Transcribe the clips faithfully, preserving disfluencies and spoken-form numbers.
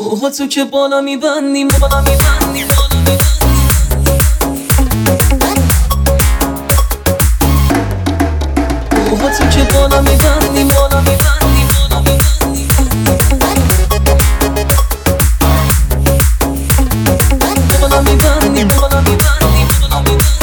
اوه تو که بالا میبندیم بالا میبندیم بالا میبندیم اوه تو که بالا میبندیم بالا میبندیم بالا میبندیم بالا میبندیم بالا میبندیم بالا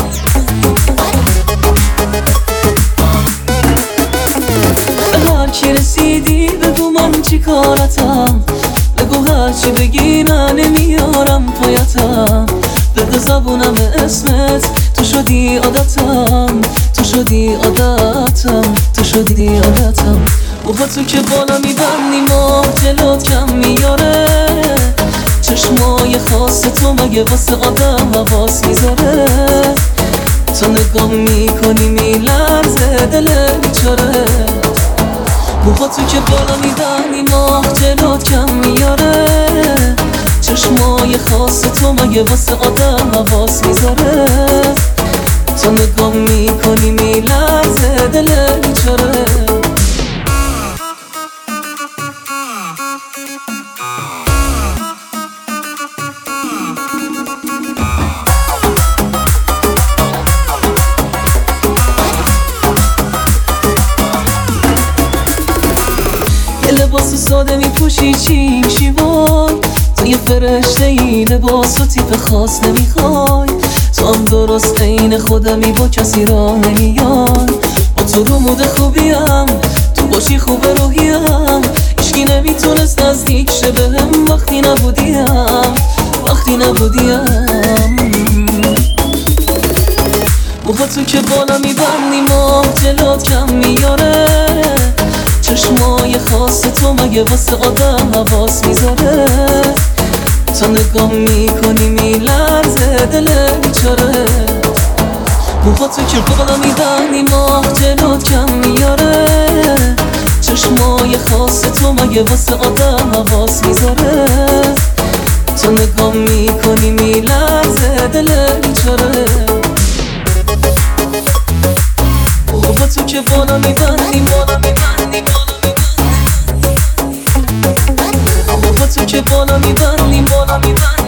میبندیم به هر کی رسیدی بگو من چی کارتم، بگو هرچی بگی من نمیارم پایتم، بگو زبونم اسمت تو شدی عادتم، تو شدی عادتم، تو شدی عادتم. اوه تو که بالا میبندی ماه جلوت کم میاره، چشمای خاص تو مگه واسه آدم حواس میذاره، تو نگاه میکنی میلرزه دل بیچاره. اوه تو که بالا میبندی ماه جلوت کم میاره، چشمای خاص تو مگه واسه آدم حواس میذاره، تو نگاه میکنی میلرزه دل بیچاره. لباس ساده میپوشی چی میشی وای، تو یه فرشته ای لباس و تیپ خاص نمیخوای، تو هم درست عین خودمی با کسی راه نمیای، با تو رو مود خوبیم تو باشی خوب روحیم، هیچکی نمیتونست نزدیک شه بهم وقتی نبودیم وقتی نبودیم. اوه تو که بالا میبندی ماه جلوت کم میاره، چشمای خاص تو مگه واسه آدم حواس میذاره، تو نگاه میکنی میلرزه دل بیچاره. اوه تو که بالا میبندی ماه جلوت کم میاره، چشمای خاص تو مگه واسه آدم حواس میذاره، تو نگاه میکنی میلرزه دل بیچاره. اوه تو که بالا میبندی بالا میبندی بالا میبندی اوه تو که بالا میبندی بالا میبندی